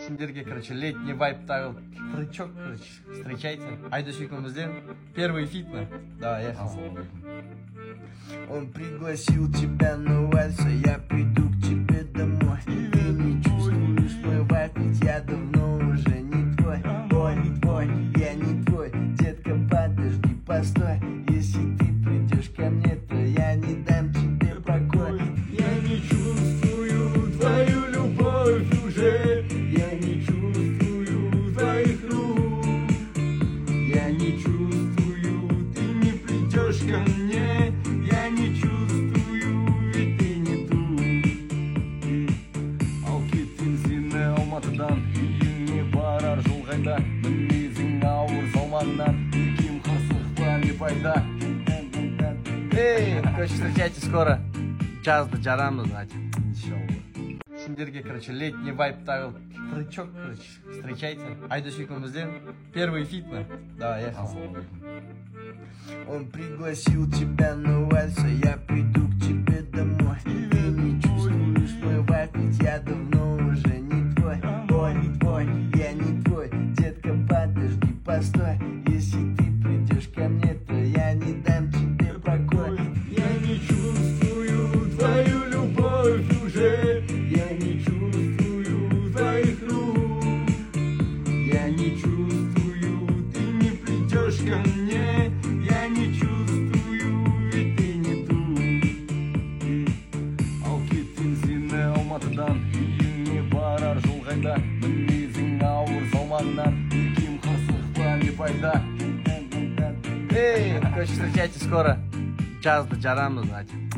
Сендерге, короче, летний вайп тагыл. Прычок, короче, встречайте. Айдос екеумізден первый фитна. Давай, ехал. Он пригласил тебя на вальс, а я приду к тебе домой. Ты не чувствуешь мой вайп, ведь я давно уже не твой. Ой, не твой, я не твой. Детка, подожди, постой. Если ты придешь ко мне, то я не дам тебе покой. Я не чувствую твою любовь уже. Я не чувствую твоих рук. Я не чувствую, ты не придешь ко мне. Я не чувствую, ведь ты не тут. Ал кеттің сені Алматыдан, үйіңе барар жол қайда? Мінезің ауыр салмағынан, кем қырсық па не пайда? Эй, короче, встречайте скоро. Жазды жарамыз, значит. Иншалла. Сендерге, короче, летний вайп тагыл. Прычок, короче, встречайте. Айдос екеумізден первый фитна. Давай, ехал. Он пригласил тебя на вальс, а я приду к тебе домой. Ты не чувствуешь мой вайп, ведь я давно уже не твой. Ой, не твой, я не твой. Детка, подожди, постой. Если ты придешь ко мне, то я не дам тебе покой. Я не чувствую твою любовь уже. Я не чувствую твоих рук. Я не чувствую, ты не придешь ко мне. Я не чувствую, ведь ты не тут. Ал кеттің сені Алматыдан, үйіңе барар жол қайда? Мінезің ауыр салмағынан, кем қырсық па не пайда? Эй, короче, встречайте скоро. Жазды жарамыз, значит.